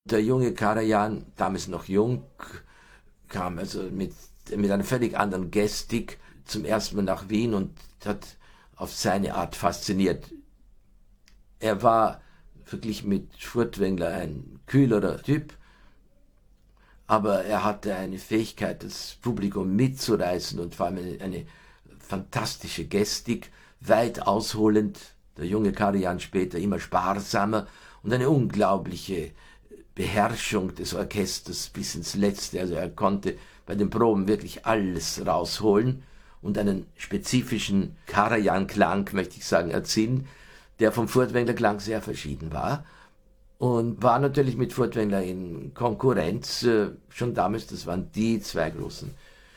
Der junge Karajan, damals noch jung, kam also mit einer völlig anderen Gestik zum ersten Mal nach Wien und hat auf seine Art fasziniert. Er war verglichen mit Furtwängler ein kühlerer Typ, aber er hatte eine Fähigkeit, das Publikum mitzureißen und vor allem eine fantastische Gestik, weit ausholend, der junge Karajan später immer sparsamer und eine unglaubliche Beherrschung des Orchesters bis ins Letzte. Also er konnte bei den Proben wirklich alles rausholen und einen spezifischen Karajan-Klang, möchte ich sagen, erzielen, der vom Furtwängler-Klang sehr verschieden war. Und war natürlich mit Furtwängler in Konkurrenz, schon damals, das waren die zwei großen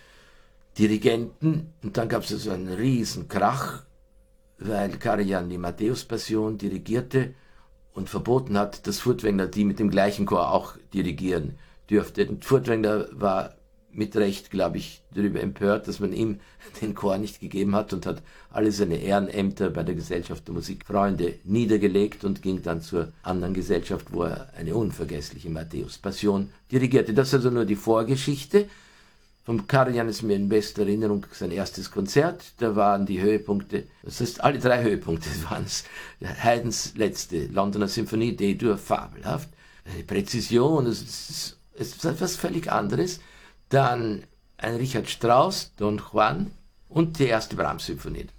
Dirigenten. Und dann gab es also einen riesen Krach, weil Karajan die Matthäus-Passion dirigierte und verboten hat, dass Furtwängler die mit dem gleichen Chor auch dirigieren dürfte. Und Furtwängler war mit Recht, glaube ich, darüber empört, dass man ihm den Chor nicht gegeben hat und hat alle seine Ehrenämter bei der Gesellschaft der Musikfreunde niedergelegt und ging dann zur anderen Gesellschaft, wo er eine unvergessliche Matthäus-Passion dirigierte. Das ist also nur die Vorgeschichte. Vom Karajan ist mir in bester Erinnerung sein erstes Konzert. Da waren die Höhepunkte, das heißt alle drei Höhepunkte waren es. Haydns letzte Londoner Symphonie, D-Dur, fabelhaft. Eine Präzision, es ist etwas völlig anderes. Dann ein Richard Strauss, Don Juan und die erste Brahms-Symphonie.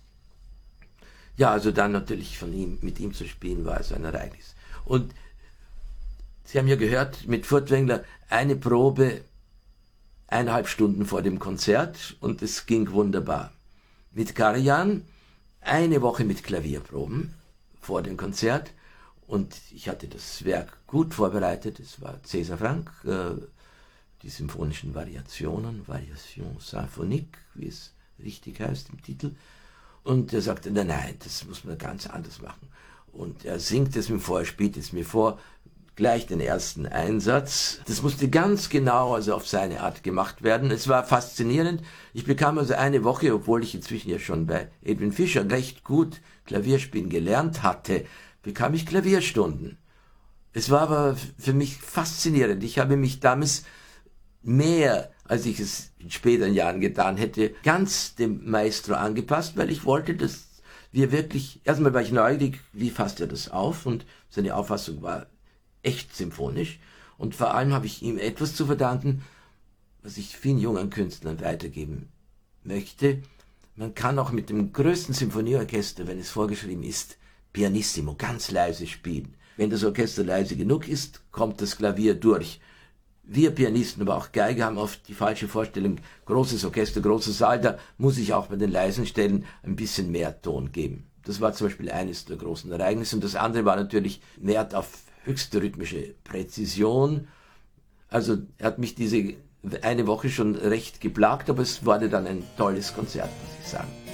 Ja, also dann natürlich mit ihm zu spielen, war also ein Ereignis. Und Sie haben ja gehört, mit Furtwängler eine Probe 1,5 Stunden vor dem Konzert und es ging wunderbar. Mit Karajan eine Woche mit Klavierproben vor dem Konzert und ich hatte das Werk gut vorbereitet. Es war César Franck, die symphonischen Variationen, Variation symphonique, wie es richtig heißt im Titel. Und er sagte, nein, das muss man ganz anders machen. Und er singt es mir vor, er spielt es mir vor, gleich den ersten Einsatz. Das musste ganz genau, also auf seine Art gemacht werden. Es war faszinierend. Ich bekam also eine Woche, obwohl ich inzwischen ja schon bei Edwin Fischer recht gut Klavierspielen gelernt hatte, bekam ich Klavierstunden. Es war aber für mich faszinierend. Ich habe mich damals mehr, als ich es in späteren Jahren getan hätte, ganz dem Maestro angepasst, weil ich wollte, dass wir wirklich, erstmal war ich neugierig, wie fasst er das auf, und seine Auffassung war echt symphonisch, und vor allem habe ich ihm etwas zu verdanken, was ich vielen jungen Künstlern weitergeben möchte. Man kann auch mit dem größten Symphonieorchester, wenn es vorgeschrieben ist, pianissimo, ganz leise spielen. Wenn das Orchester leise genug ist, kommt das Klavier durch. Wir Pianisten, aber auch Geiger haben oft die falsche Vorstellung, großes Orchester, großer Saal, da muss ich auch bei den leisen Stellen ein bisschen mehr Ton geben. Das war zum Beispiel eines der großen Ereignisse. Und das andere war natürlich Wert auf höchste rhythmische Präzision. Also er hat mich diese eine Woche schon recht geplagt, aber es wurde dann ein tolles Konzert, muss ich sagen.